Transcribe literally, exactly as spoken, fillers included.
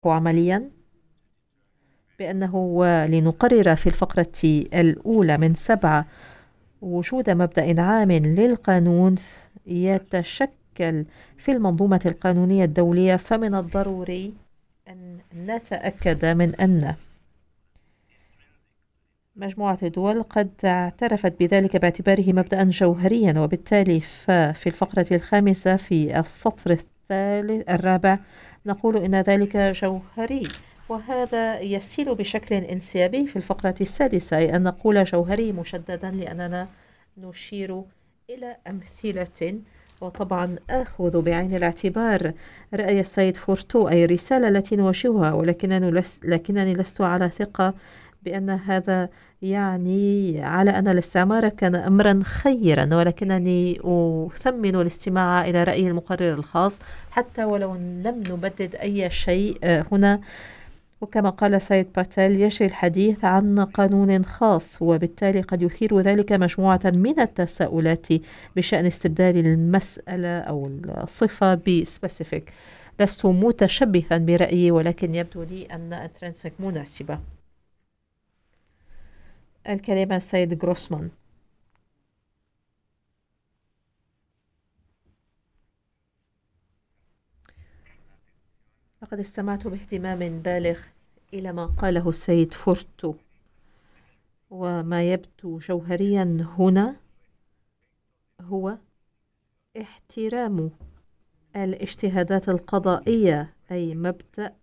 عمليا بأنه لنقرر في الفقرة الأولى من سبعة وجود مبدأ عام للقانون يتشكل في المنظومة القانونية الدولية، فمن الضروري أن نتأكد من أن مجموعة الدول قد اعترفت بذلك باعتباره مبدأ جوهريا، وبالتالي ففي الفقرة الخامسة في السطر الثالث الرابع نقول إن ذلك جوهري، وهذا يسير بشكل انسيابي في الفقرة السادسة، أي أن نقول جوهري مشددا لأننا نشير إلى أمثلة. وطبعا آخذ بعين الاعتبار رأي السيد فورتو أي الرسالة التي نوجهها، ولكنني لست, لكنني لست على ثقة بأن هذا يعني على أن الاستعمار كان أمرا خيرا، ولكنني أثمن الاستماع إلى رأي المقرر الخاص حتى ولو لم نبدد أي شيء هنا. وكما قال سيد باتيل يجري الحديث عن قانون خاص، وبالتالي قد يثير ذلك مجموعة من التساؤلات بشأن استبدال المسألة أو الصفة بspecific. لست متشبثا برأيي، ولكن يبدو لي أن intrinsic مناسبة. الكلمة السيد غروسمان. لقد استمعت باهتمام بالغ إلى ما قاله السيد فورتو، وما يبدو جوهريا هنا هو احترام الاجتهادات القضائية، أي مبدأ